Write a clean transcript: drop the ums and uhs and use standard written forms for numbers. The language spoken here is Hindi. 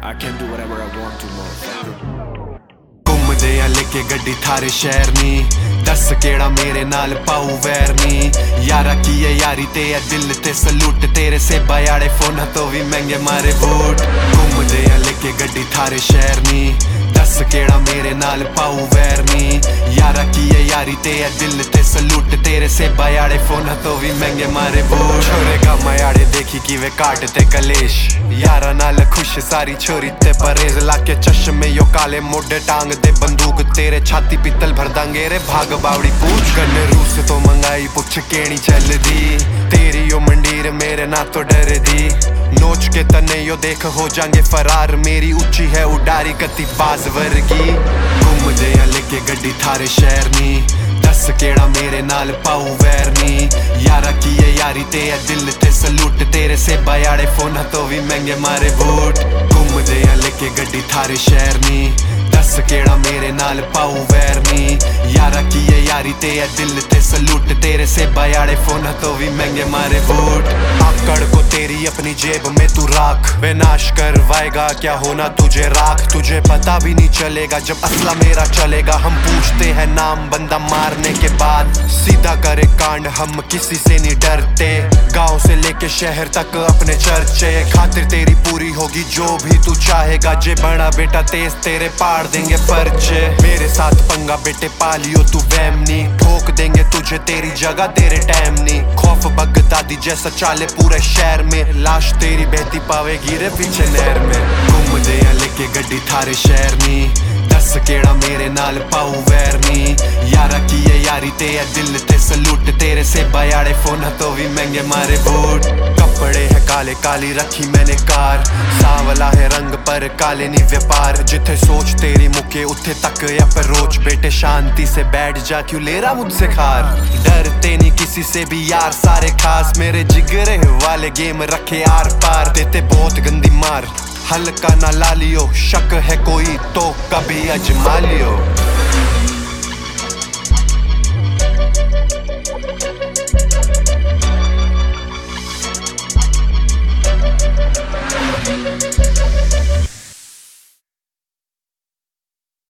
I can do whatever I want to, motherfucker. घूमदे आ लेके गड्डी थारे शहर नी, दस केड़ा मेरे नाल पाऊ वैर नी। यारा की है यारी ते है दिल ते सलूट, तेरे से बयाड़े फोन तो भी महंगे मारे बूट। घूमदे आ लेके गड्डी थारे शहर नी, दस केड़ा मेरे नाल पाऊ वैर नी। यारा की है यारी ते है दिल ते सलूट, तेरे से बयाड़े फोन तो भी महंगे मारे बूट। छोरे का मयाड़े देखी कि वे काटते कलेश, यारा नाल खुश सारी छोरी ते परेज। लाके चश्मे यो काले मोढे टांग दे बंदूक, तेरे छाती पित्तल भर दांगे रे भाग बावड़ी पूछ। गन्ने रूस तो मंगाई पुछ केणी चल दी, तेरी यो मंडीर मेरे ना तो डर दी। नोच के तने यो देख हो जाएंगे फरार, मेरी ऊंची है उडारी कति बाज वर्गी। घूमदे आ लेके गड्डी थारे शहर नी, दस केड़ा मेरे नाल पाऊ वैर नी। यारा की है यारी ते है दिल ते सलूट, तेरे से बयाड़े फोन तो भी महंगे मारे बूट। घूमदे आ लेके गड्डी थारे शहर नी, दस केड़ा मेरे नाल पाऊ वैर नी। यारा की है यारी ते है दिल ते सलूट, तेरे से बयाड़े फोन तो भी महंगे मारे बूट। आकड़ को तेरी अपनी जेब में तू राख, विनाश करवाएगा क्या होना तुझे राख। तुझे पता भी नहीं चलेगा जब असला मेरा चलेगा। हम पूछते हैं नाम बंदा मारने के बाद, सीधा करे कांड हम किसी से नहीं डरते। गांव से लेके शहर तक अपने चर्चे, खातिर तेरी पूरी होगी जो भी तू चाहेगा। जे बड़ा बेटा तेज तेरे पाड़ देंगे पर्चे, मेरे साथ पंगा बेटे पालियो तू वहमनी। ठोक देंगे तुझे तेरी जगह तेरे टाइम नहीं, खौफ बगदादी जैसा चाले पूरे शहर में। लाश तेरी बहती पावेगी रे पीछे नहर में। घूमदे आ लेके गड्डी थारे शहर नी, दस केड़ा मेरे नाल पाऊ वैर नी। यारा की है यारी ते है दिल ते सलूट, तेरे से बयाड़े फोन तो भी महंगे मारे बूट। कपड़े है काले काली रखी मैंने कार, सावला है रंग पर काले नी व्यापार। जिथे सोच तेरी मुके उथे तक अप्रोच, बेटे शांति से बैठ जा क्यों ले रहा मुझसे खार। डरते नहीं किसी से भी यार सारे खास, मेरे जिगरे वाले गेम रखे आर पार। देते बहुत गंदी मार, हल्का ना ला लियो, शक है कोई तो कभी अजमा लियो।